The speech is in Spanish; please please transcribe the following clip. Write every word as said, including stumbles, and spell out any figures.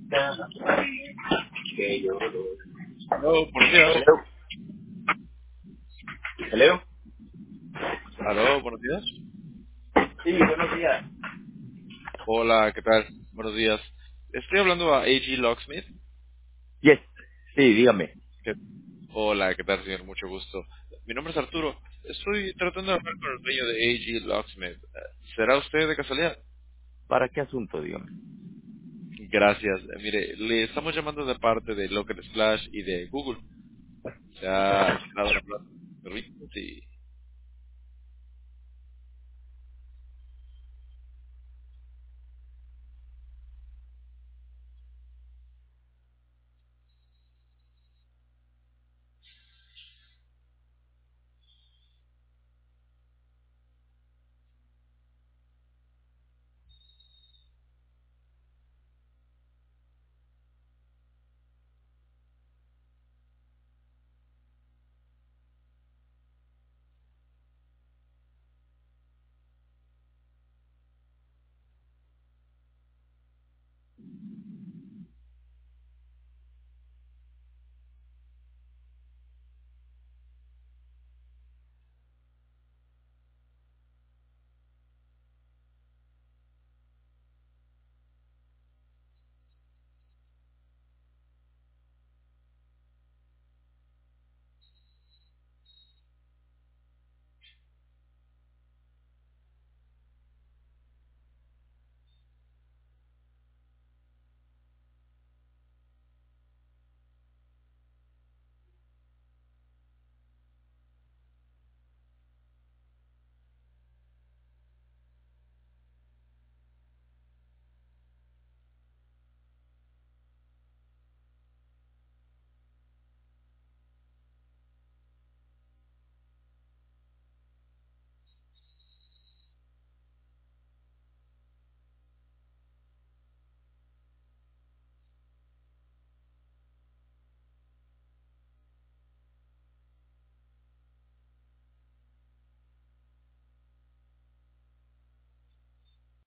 Que yo creo que- Aló, buenos días. Hello. Hello. Aló, buenos días. Sí, buenos días. Hola, ¿qué tal? Buenos días. Estoy hablando a A G Locksmith. Yes. Sí, dígame. ¿Qué- Hola, ¿qué tal, señor? Mucho gusto. Mi nombre es Arturo. Estoy tratando de hablar con el dueño de A G Locksmith. Eh, ¿Será usted de casualidad? ¿Para qué asunto, dígame? Gracias. Eh, Mire, le estamos llamando de parte de Local Splash y de Google. Se ha dado la plata. Sí.